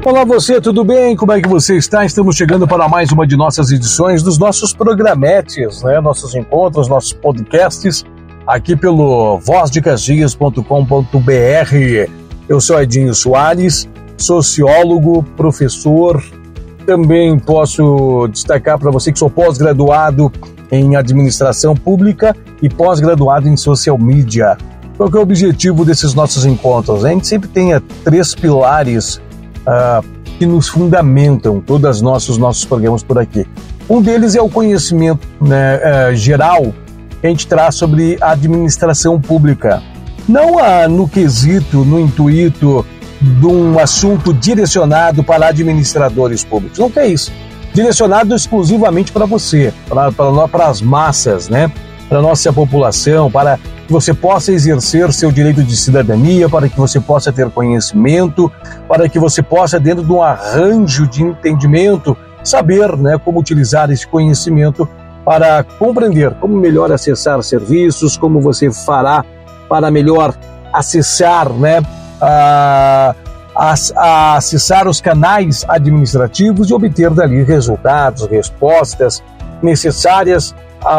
Olá você, tudo bem? Como é que você está? Estamos chegando para mais uma de nossas edições dos nossos programetes, né? Nossos encontros, nossos podcasts, aqui pelo vozdecaxias.com.br. Eu sou Edinho Soares, sociólogo, professor. Também posso destacar para você que sou pós-graduado em administração pública e pós-graduado em social media. Qual que é o objetivo desses nossos encontros? A gente sempre tem 3 pilares que nos fundamentam todos os nossos programas por aqui. Um deles é o conhecimento geral que a gente traz sobre a administração pública. Não no quesito, no intuito de um assunto direcionado para administradores públicos. Não é isso. Direcionado exclusivamente para você, para as massas, né? Para a nossa população, para que você possa exercer seu direito de cidadania, para que você possa ter conhecimento, para que você possa, dentro de um arranjo de entendimento, saber, né, como utilizar esse conhecimento para compreender como melhor acessar serviços, como você fará para melhor acessar, né, acessar os canais administrativos e obter dali resultados, respostas necessárias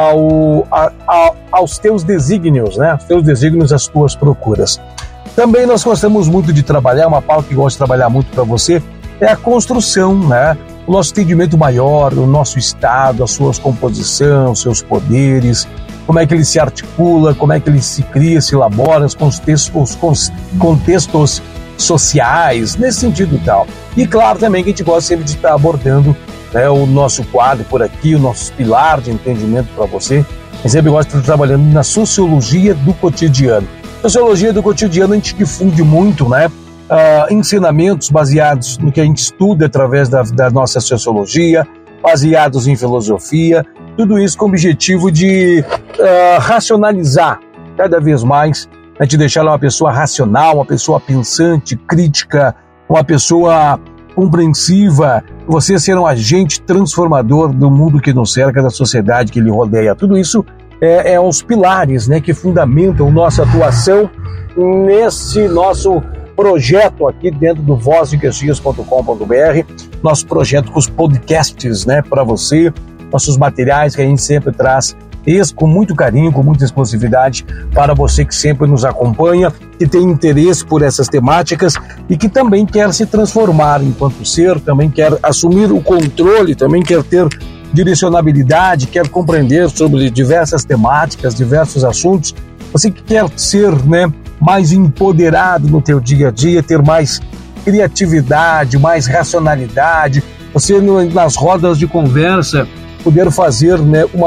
aos teus desígnios, né? Os teus desígnios, as tuas procuras. Também nós gostamos muito de trabalhar, uma pauta que gosta de trabalhar muito para você, é a construção, né? O nosso entendimento maior, o nosso Estado, a sua composição, os seus poderes, como é que ele se articula, como é que ele se cria, se elabora, os contextos sociais, nesse sentido e tal. E claro também que a gente gosta sempre de estar abordando, né, o nosso quadro por aqui, o nosso pilar de entendimento para você. A gente sempre gosta de estar trabalhando na sociologia do cotidiano. Sociologia do cotidiano a gente difunde muito, né, ensinamentos baseados no que a gente estuda através da nossa sociologia, baseados em filosofia, tudo isso com o objetivo de racionalizar cada vez mais, né, de deixar ela uma pessoa racional, uma pessoa pensante, crítica, uma pessoa compreensiva, você ser um agente transformador do mundo que nos cerca, da sociedade que lhe rodeia. Tudo isso é os pilares, né, que fundamentam nossa atuação nesse nosso projeto aqui dentro do vozdecaxias.com.br, nosso projeto com os podcasts, né, para você, nossos materiais que a gente sempre traz com muito carinho, com muita exclusividade para você que sempre nos acompanha, que tem interesse por essas temáticas e que também quer se transformar enquanto ser, também quer assumir o controle, também quer ter direcionabilidade, quer compreender sobre diversas temáticas, diversos assuntos. Você que quer ser, né, mais empoderado no teu dia a dia, ter mais criatividade, mais racionalidade, você nas rodas de conversa poder fazer, né, uma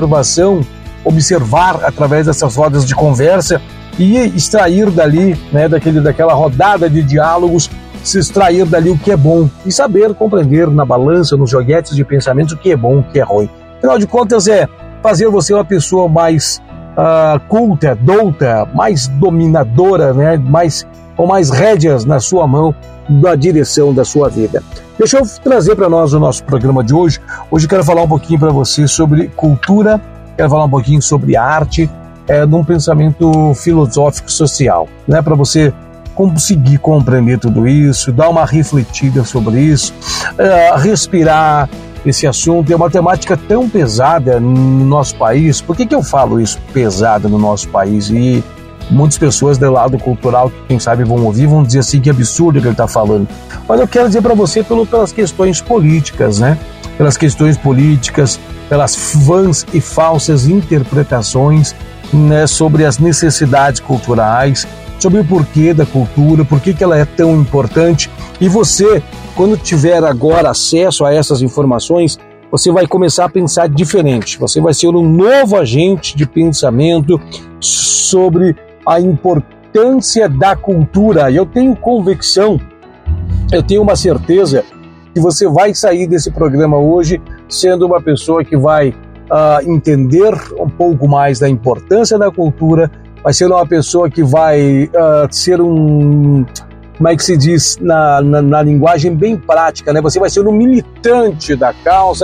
observar através dessas rodas de conversa e extrair dali, né, daquela rodada de diálogos, se extrair dali o que é bom e saber compreender na balança, nos joguetes de pensamentos o que é bom, o que é ruim. Afinal de contas é fazer você uma pessoa mais culta, douta, mais dominadora, né, com mais rédeas na sua mão da direção da sua vida. Deixa eu trazer para nós o nosso programa de hoje. Hoje eu quero falar um pouquinho para você sobre cultura, quero falar um pouquinho sobre arte, num pensamento filosófico social, né, para você conseguir compreender tudo isso, dar uma refletida sobre isso, respirar esse assunto. É uma temática tão pesada no nosso país. Por que eu falo isso, pesada no nosso país? E muitas pessoas do lado cultural, que quem sabe vão ouvir, vão dizer assim que absurdo o que ele está falando. Mas eu quero dizer para você pelas questões políticas, né? Pelas questões políticas, pelas vãs e falsas interpretações, né, sobre as necessidades culturais, sobre o porquê da cultura, por que ela é tão importante. E você, quando tiver agora acesso a essas informações, você vai começar a pensar diferente. Você vai ser um novo agente de pensamento sobre a importância da cultura. E eu tenho convicção, eu tenho uma certeza que você vai sair desse programa hoje sendo uma pessoa que vai entender um pouco mais da importância da cultura, vai ser uma pessoa que vai ser como é que se diz na linguagem bem prática, né? Você vai ser um militante da causa,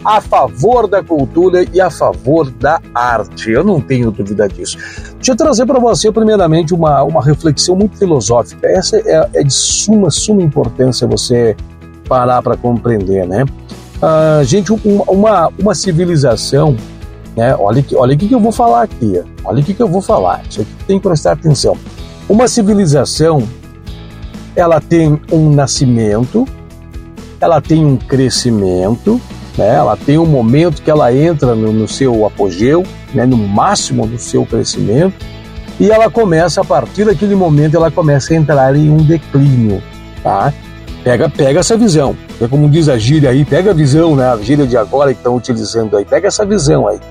a favor da cultura e a favor da arte. Eu não tenho dúvida disso. Deixa eu trazer para você, primeiramente, uma reflexão muito filosófica. Essa é de suma importância você parar para compreender, né? Gente, uma civilização, né? Olha o que eu vou falar aqui. Olha o que eu vou falar. Isso aqui tem que prestar atenção. Uma civilização, ela tem um nascimento, ela tem um crescimento, né? Ela tem um momento que ela entra no seu apogeu, né? No máximo do seu crescimento, e ela começa, a partir daquele momento, ela começa a entrar em um declínio, tá? Pega essa visão. É como diz a gíria aí, pega a visão, né? A gíria de agora que estão utilizando aí, pega essa visão aí.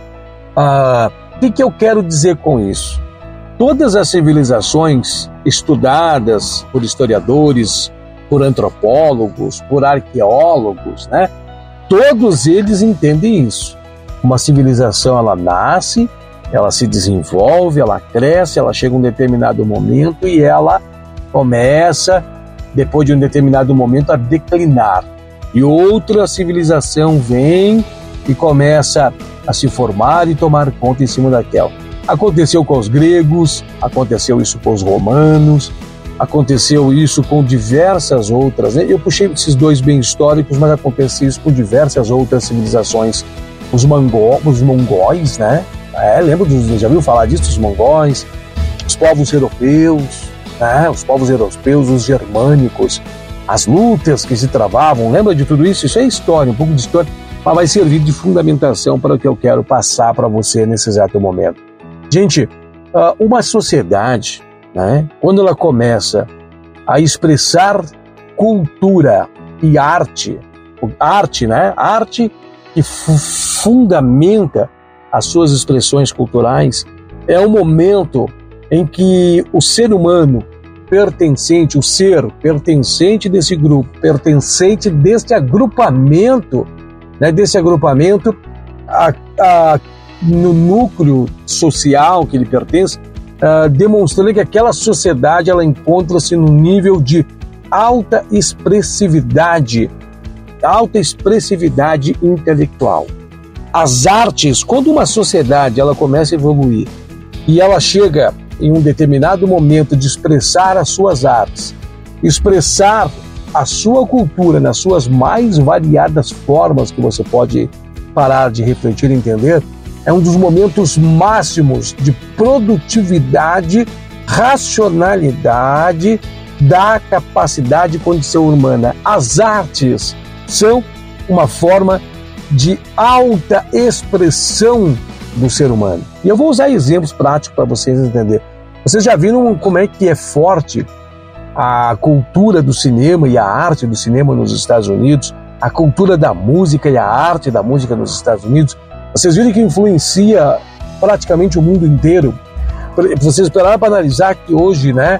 O que eu quero dizer com isso? Todas as civilizações estudadas por historiadores, por antropólogos, por arqueólogos, né? Todos eles entendem isso. Uma civilização, ela nasce, ela se desenvolve, ela cresce, ela chega a um determinado momento e ela começa, depois de um determinado momento, a declinar. E outra civilização vem e começa a se formar e tomar conta em cima daquela. Aconteceu com os gregos, aconteceu isso com os romanos, aconteceu isso com diversas outras, né? Eu puxei esses dois bem históricos, mas aconteceu isso com diversas outras civilizações. Os mongóis, né? Já viu falar disso? Os mongóis, os povos europeus, né? Os povos europeus, os germânicos, as lutas que se travavam, lembra de tudo isso? Isso é história, um pouco de história, mas vai servir de fundamentação para o que eu quero passar para você nesse exato momento. Gente, uma sociedade, né, quando ela começa a expressar cultura e arte, né, arte que fundamenta as suas expressões culturais, é o momento em que o ser humano pertencente, o ser pertencente desse grupo, pertencente deste agrupamento, né, no núcleo social que ele pertence, demonstrando que aquela sociedade ela encontra-se num nível de alta expressividade intelectual. As artes, quando uma sociedade ela começa a evoluir e ela chega em um determinado momento de expressar as suas artes, expressar a sua cultura nas suas mais variadas formas que você pode parar de refletir e entender, é um dos momentos máximos de produtividade, racionalidade da capacidade e condição humana. As artes são uma forma de alta expressão do ser humano. E eu vou usar exemplos práticos para vocês entenderem. Vocês já viram como é que é forte a cultura do cinema e a arte do cinema nos Estados Unidos, a cultura da música e a arte da música nos Estados Unidos? Vocês viram que influencia praticamente o mundo inteiro? Vocês esperaram para analisar que hoje, né,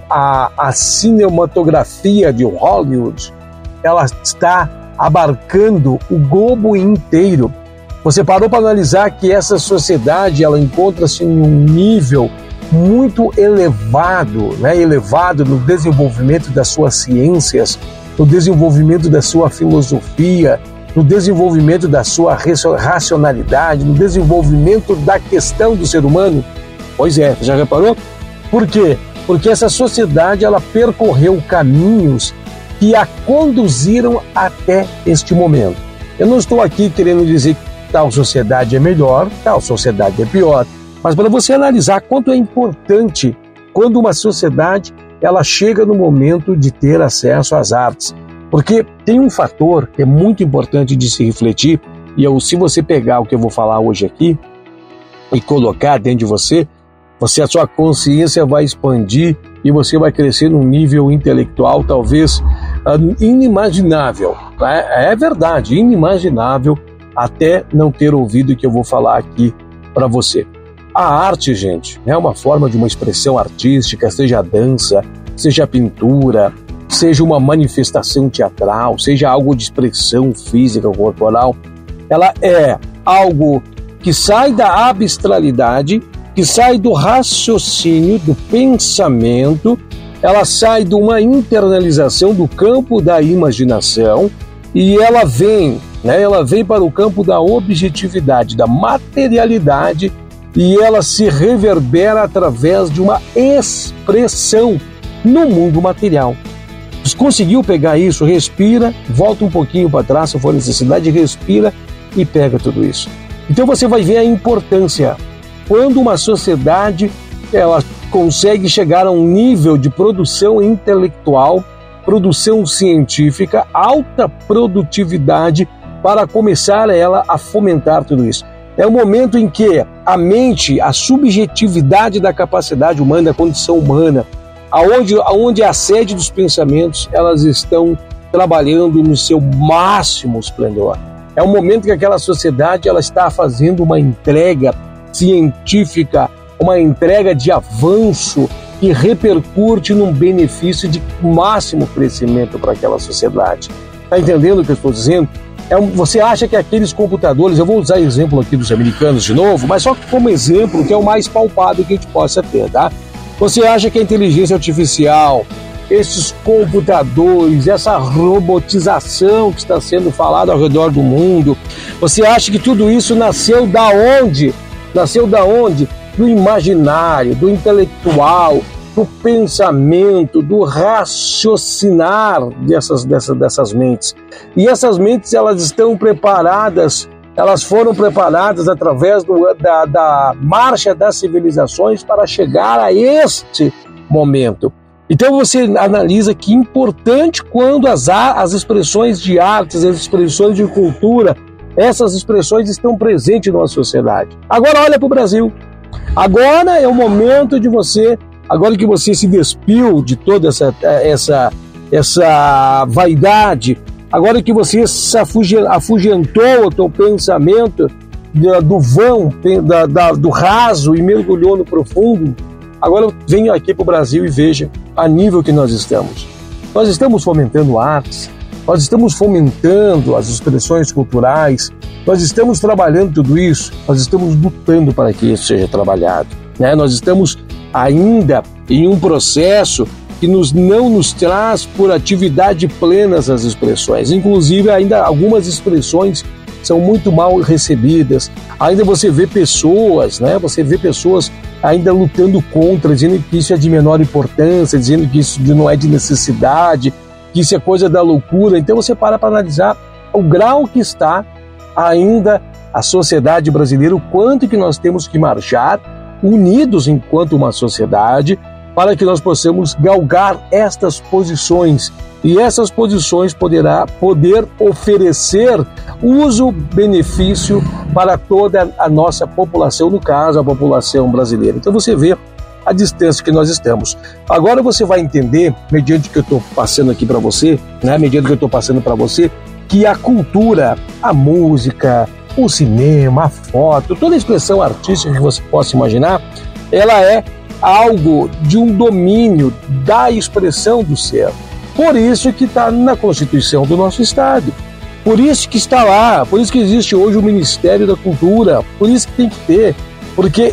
a cinematografia de Hollywood, ela está abarcando o globo inteiro. Você parou para analisar que essa sociedade ela encontra-se em um nível muito elevado, né, elevado no desenvolvimento das suas ciências, no desenvolvimento da sua filosofia, no desenvolvimento da sua racionalidade, no desenvolvimento da questão do ser humano? Pois é, já reparou? Por quê? Porque essa sociedade ela percorreu caminhos que a conduziram até este momento. Eu não estou aqui querendo dizer que tal sociedade é melhor, tal sociedade é pior, mas para você analisar quanto é importante quando uma sociedade ela chega no momento de ter acesso às artes. Porque tem um fator que é muito importante de se refletir, e se você pegar o que eu vou falar hoje aqui e colocar dentro de você, a sua consciência vai expandir e você vai crescer num nível intelectual talvez inimaginável. É verdade, inimaginável até não ter ouvido o que eu vou falar aqui para você. A arte, gente, é uma forma de uma expressão artística, seja a dança, seja a pintura, seja uma manifestação teatral, seja algo de expressão física, corporal. Ela é algo que sai da abstralidade, que sai do raciocínio, do pensamento, ela sai de uma internalização do campo da imaginação e ela vem né? Ela vem para o campo da objetividade, da materialidade, e ela se reverbera através de uma expressão no mundo material. Você conseguiu pegar isso? Respira, volta um pouquinho para trás se for necessidade, respira e pega tudo isso. Então você vai ver a importância. Quando uma sociedade ela consegue chegar a um nível de produção intelectual, produção científica, alta produtividade, para começar ela a fomentar tudo isso. É o momento em que a mente, a subjetividade da capacidade humana, da condição humana, aonde a sede dos pensamentos, elas estão trabalhando no seu máximo esplendor. É o momento que aquela sociedade ela está fazendo uma entrega científica, uma entrega de avanço que repercute num benefício de máximo crescimento para aquela sociedade. Está entendendo o que eu estou dizendo? Você acha que aqueles computadores, eu vou usar o exemplo aqui dos americanos de novo, mas só como exemplo que é o mais palpável que a gente possa ter, tá? Você acha que a inteligência artificial, esses computadores, essa robotização que está sendo falada ao redor do mundo, você acha que tudo isso nasceu da onde? Nasceu da onde? Do imaginário, do intelectual, do pensamento, do raciocinar dessas mentes. E essas mentes, elas estão preparadas, elas foram preparadas através da marcha das civilizações para chegar a este momento. Então você analisa que importante quando as expressões de artes, as expressões de cultura, essas expressões estão presentes numa sociedade. Agora olha para o Brasil. Agora é o momento de você, agora que você se despiu de toda essa vaidade, agora que você se afugentou o teu pensamento do vão, do raso e mergulhou no profundo, agora venha aqui para o Brasil e veja a nível que nós estamos. Nós estamos fomentando artes, nós estamos fomentando as expressões culturais, nós estamos trabalhando tudo isso, nós estamos lutando para que isso seja trabalhado, né? Nós estamos ainda em um processo que não nos traz por atividade plena essas expressões. Inclusive, ainda algumas expressões são muito mal recebidas. Ainda você vê pessoas, né? Você vê pessoas ainda lutando contra, dizendo que isso é de menor importância, dizendo que isso não é de necessidade, que isso é coisa da loucura. Então você para analisar o grau que está ainda a sociedade brasileira, o quanto que nós temos que marchar unidos enquanto uma sociedade para que nós possamos galgar estas posições e essas posições poder oferecer uso, benefício para toda a nossa população, no caso a população brasileira. Então você vê a distância que nós estamos. Agora você vai entender, mediante o que eu estou passando aqui para você, né, mediante o que eu estou passando para você, que a cultura, a música, o cinema, a foto, toda a expressão artística que você possa imaginar, ela é algo de um domínio da expressão do ser. Por isso que está na Constituição do nosso Estado. Por isso que está lá, por isso que existe hoje o Ministério da Cultura, por isso que tem que ter, porque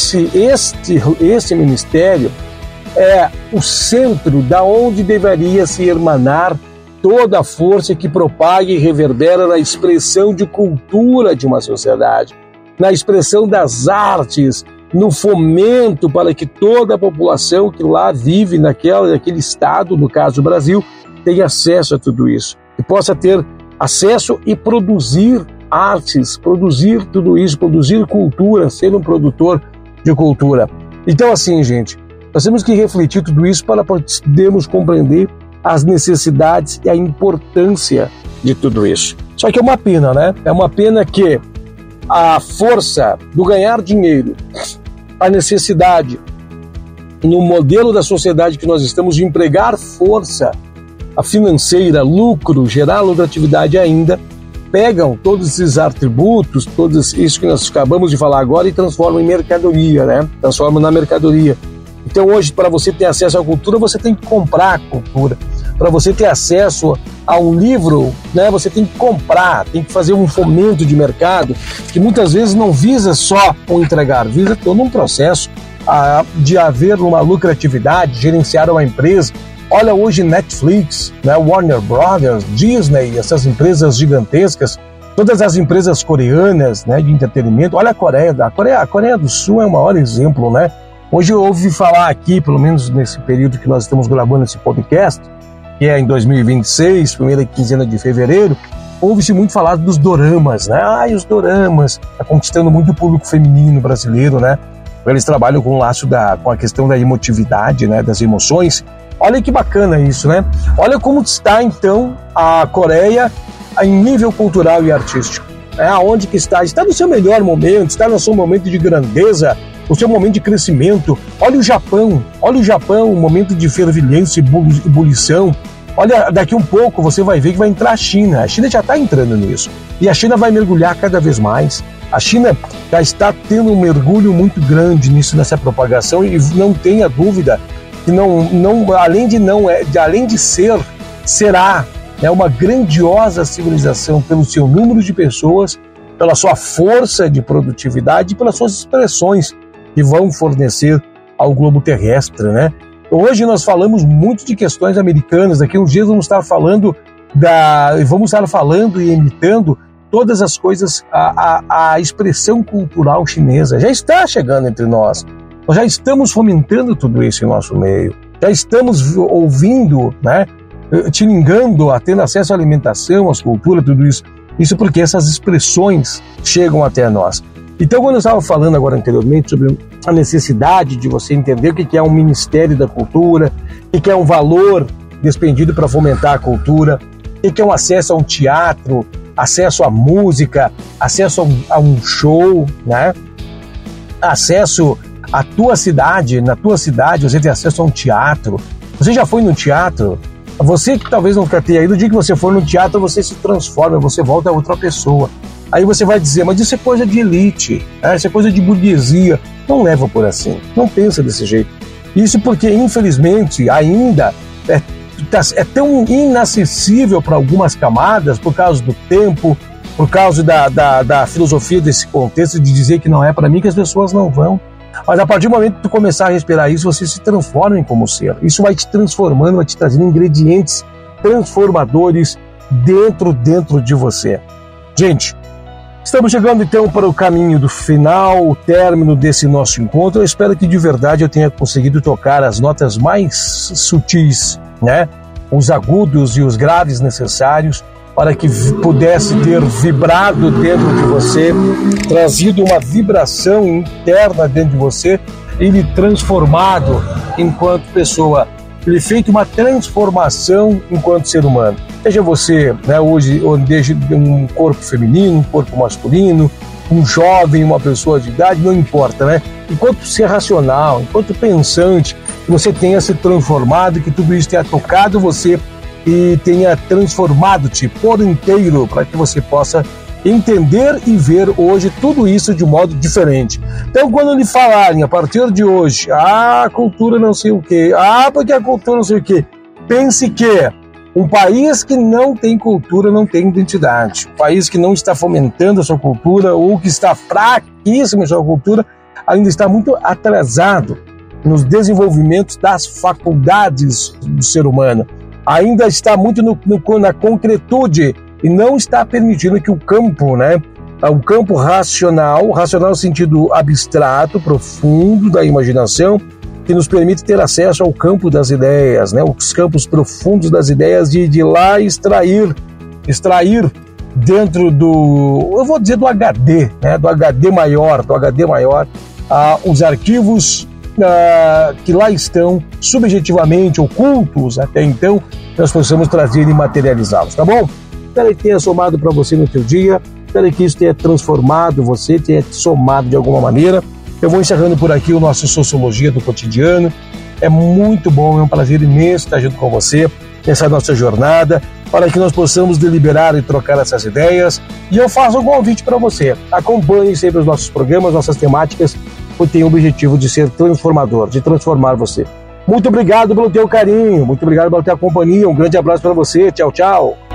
esse ministério é o centro da onde deveria se emanar toda a força que propaga e reverbera na expressão de cultura de uma sociedade, na expressão das artes, no fomento para que toda a população que lá vive naquele estado, no caso do Brasil, tenha acesso a tudo isso, e possa ter acesso e produzir artes, produzir tudo isso, produzir cultura, ser um produtor de cultura. Então assim, gente, nós temos que refletir tudo isso para podermos compreender as necessidades e a importância de tudo isso. Só que é uma pena, né? É uma pena que a força do ganhar dinheiro, a necessidade no modelo da sociedade que nós estamos de empregar força, a financeira, lucro, gerar lucratividade ainda, pegam todos esses atributos, todos isso que nós acabamos de falar agora e transformam em mercadoria, né? Transformam na mercadoria. Então hoje, para você ter acesso à cultura, você tem que comprar a cultura. Para você ter acesso a um livro, né, você tem que comprar, tem que fazer um fomento de mercado, que muitas vezes não visa só o entregar, visa todo um processo de haver uma lucratividade, gerenciar uma empresa. Olha hoje Netflix, né, Warner Brothers, Disney, essas empresas gigantescas, todas as empresas coreanas, né, de entretenimento. Olha a Coreia do Sul é o maior exemplo, né? Hoje eu ouvi falar aqui, pelo menos nesse período que nós estamos gravando esse podcast, que é em 2026, primeira quinzena de fevereiro, ouve-se muito falar dos doramas, né? E os doramas tá conquistando muito o público feminino brasileiro, né? Eles trabalham com o laço com a questão da emotividade, né? Das emoções. Olha que bacana isso, né? Olha como está, então, a Coreia em nível cultural e artístico. Aonde que está? Está no seu melhor momento, está no seu momento de grandeza, no seu momento de crescimento. Olha o Japão, um momento de fervilhância e ebulição. Olha, daqui um pouco você vai ver que vai entrar a China. A China já está entrando nisso. E a China vai mergulhar cada vez mais. A China já está tendo um mergulho muito grande nessa propagação e não tenha dúvida que além de ser, será, né, uma grandiosa civilização pelo seu número de pessoas, pela sua força de produtividade e pelas suas expressões que vão fornecer ao globo terrestre, né? Hoje nós falamos muito de questões americanas, daqui a uns dias vamos estar falando e imitando todas as coisas, a expressão cultural chinesa já está chegando entre nós. Nós já estamos fomentando tudo isso em nosso meio, já estamos ouvindo, né, tilingando, tendo acesso à alimentação, às culturas, tudo isso. Isso porque essas expressões chegam até nós. Então, quando eu estava falando agora anteriormente sobre a necessidade de você entender o que é um Ministério da Cultura, o que é um valor despendido para fomentar a cultura, o que é um acesso a um teatro, acesso à música, acesso a um show, né? Acesso à tua cidade, na tua cidade você tem acesso a um teatro. Você já foi no teatro? Você que talvez nunca tenha ido, no dia que você for no teatro, você se transforma, você volta a outra pessoa. Aí você vai dizer, mas isso é coisa de elite, isso é coisa de burguesia. Não leva por assim, não pensa desse jeito. Isso porque, infelizmente, ainda é tão inacessível para algumas camadas, por causa do tempo, por causa da filosofia desse contexto, de dizer que não é para mim, que as pessoas não vão. Mas a partir do momento que tu começar a respirar isso, você se transforma em como ser. Isso vai te transformando, vai te trazendo ingredientes transformadores dentro de você. Gente, estamos chegando então para o caminho do final, o término desse nosso encontro. Eu espero que de verdade eu tenha conseguido tocar as notas mais sutis, né? Os agudos e os graves necessários para que pudesse ter vibrado dentro de você, trazido uma vibração interna dentro de você e lhe transformado enquanto pessoa, lhe feito uma transformação enquanto ser humano. Seja você, né, hoje, desde um corpo feminino, um corpo masculino, um jovem, uma pessoa de idade, não importa, né? Enquanto ser racional, enquanto pensante, que você tenha se transformado, que tudo isso tenha tocado você e tenha transformado-te por inteiro para que você possa entender e ver hoje tudo isso de um modo diferente. Então, quando lhe falarem a partir de hoje, a cultura não sei o quê, porque a cultura não sei o quê, pense que um país que não tem cultura não tem identidade. Um país que não está fomentando a sua cultura ou que está fraquíssimo em sua cultura ainda está muito atrasado nos desenvolvimentos das faculdades do ser humano. Ainda está muito na concretude e não está permitindo que o campo, né, o campo racional no sentido abstrato, profundo da imaginação, que nos permite ter acesso ao campo das ideias, né, os campos profundos das ideias, de lá extrair dentro eu vou dizer do HD, né, do HD maior, os arquivos que lá estão subjetivamente ocultos até então, nós possamos trazer e materializá-los, tá bom? Espero que tenha somado para você no teu dia, espero que isso tenha transformado você, tenha somado de alguma maneira. Eu vou encerrando por aqui o nosso Sociologia do Cotidiano. É muito bom, é um prazer imenso estar junto com você nessa nossa jornada, para que nós possamos deliberar e trocar essas ideias. E eu faço um convite para você, acompanhe sempre os nossos programas, nossas temáticas, porque tem o objetivo de ser transformador, de transformar você. Muito obrigado pelo teu carinho, muito obrigado pela tua companhia, um grande abraço para você, tchau, tchau.